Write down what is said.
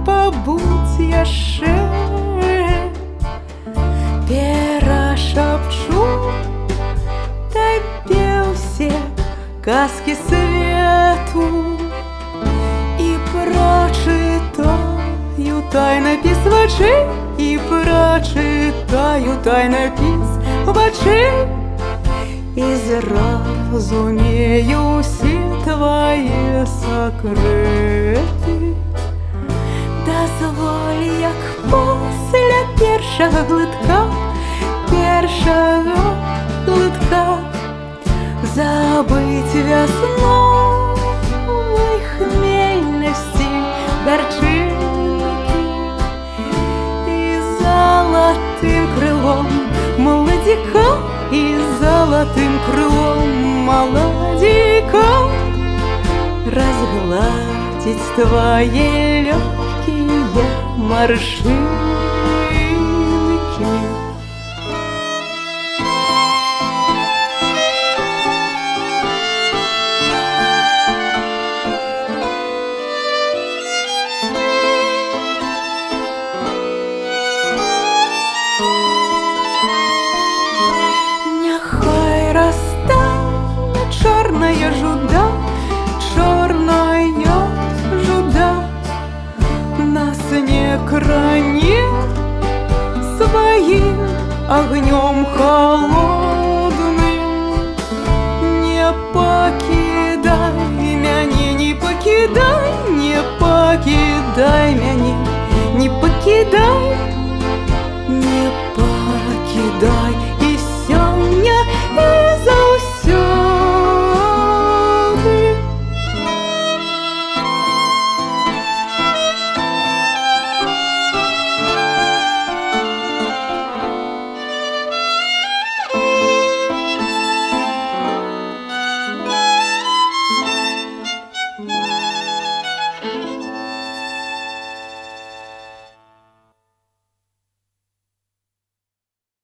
пабудзь яшчэ, перашапчу табе ўсе казкі свету і прачытаю тайнапіс вачэй, і прачытаю тайнапіс вачэй, і зразумею ўсе твае сакрэты. Дазволь, як пасля першага глытка забыць вясновай хмельнасці гарчынкі і залатым крылом маладзіка, і залатым крылом маладзіка разгладзіць твае лёгкія маршынкі. Чорная жуда нас не кране своим огнем холодным. Не покидай мяне, не покидай, не покидай мяне, не покидай